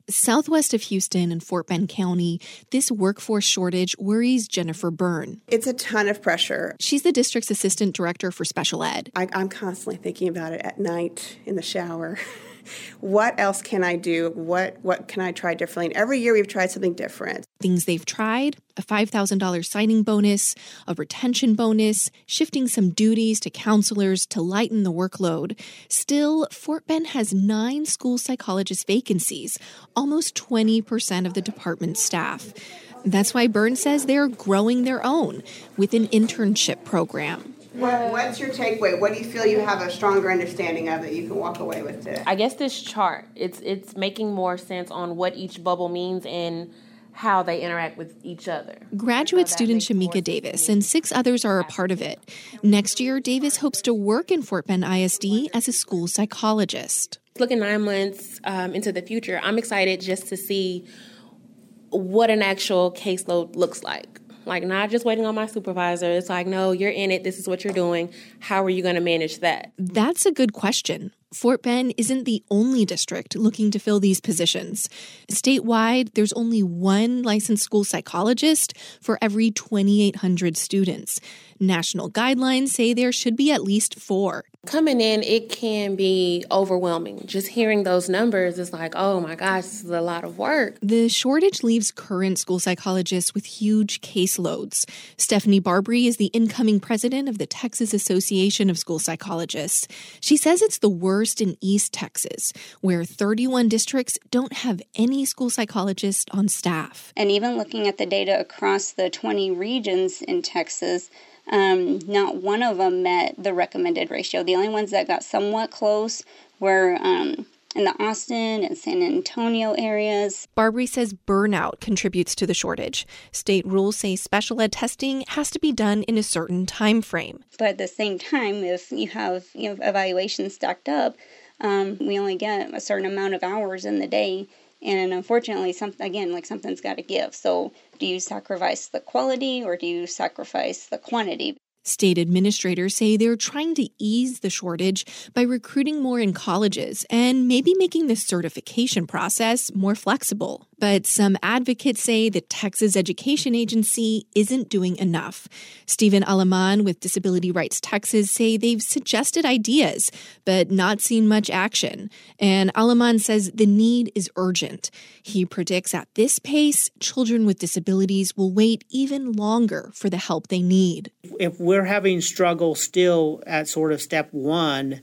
Southwest of Houston in Fort Bend County, this workforce shortage worries Jennifer Byrne. It's a ton of pressure. She's the district's assistant director for special ed. I'm constantly thinking about it at night in the shower. What else can I do? What can I try differently? And every year we've tried something different. Things they've tried: a $5,000 signing bonus, a retention bonus, shifting some duties to counselors to lighten the workload. Still, Fort Bend has 9 school psychologist vacancies, almost 20% of the department's staff. That's why Byrne says they're growing their own with an internship program. What's your takeaway? What do you feel you have a stronger understanding of that you can walk away with today? I guess this chart, it's making more sense on what each bubble means and how they interact with each other. Graduate student Shamika Davis and 6 others are a part of it. Next year, Davis hopes to work in Fort Bend ISD as a school psychologist. Looking 9 months into the future, I'm excited just to see what an actual caseload looks like. Like, not just waiting on my supervisor. It's like, no, you're in it. This is what you're doing. How are you going to manage that? That's a good question. Fort Bend isn't the only district looking to fill these positions. Statewide, there's only 1 licensed school psychologist for every 2,800 students. National guidelines say there should be at least 4. Coming in, it can be overwhelming. Just hearing those numbers is like, oh my gosh, this is a lot of work. The shortage leaves current school psychologists with huge caseloads. Stephanie Barbary is the incoming president of the Texas Association of School Psychologists. She says it's the worst in East Texas, where 31 districts don't have any school psychologists on staff. And even looking at the data across the 20 regions in Texas, not one of them met the recommended ratio. The only ones that got somewhat close were in the Austin and San Antonio areas. Barbary says burnout contributes to the shortage. State rules say special ed testing has to be done in a certain time frame. But at the same time, if you have evaluations stacked up, we only get a certain amount of hours in the day. And unfortunately, something's got to give. So do you sacrifice the quality or do you sacrifice the quantity? State administrators say they're trying to ease the shortage by recruiting more in colleges and maybe making the certification process more flexible. But some advocates say the Texas Education Agency isn't doing enough. Stephen Alaman with Disability Rights Texas say they've suggested ideas, but not seen much action. And Alaman says the need is urgent. He predicts at this pace, children with disabilities will wait even longer for the help they need. If we're having struggle still at sort of step 1,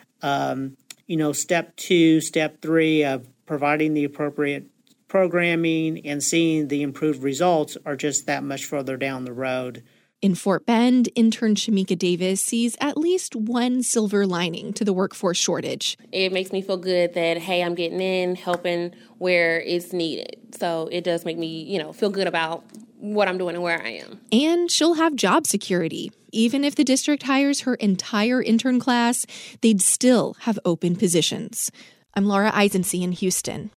step 2, step 3 of providing the appropriate programming and seeing the improved results are just that much further down the road. In Fort Bend, intern Shamika Davis sees at least one silver lining to the workforce shortage. It makes me feel good that, hey, I'm getting in, helping where it's needed. So it does make me, feel good about what I'm doing and where I am. And she'll have job security. Even if the district hires her entire intern class, they'd still have open positions. I'm Laura Eisensee in Houston.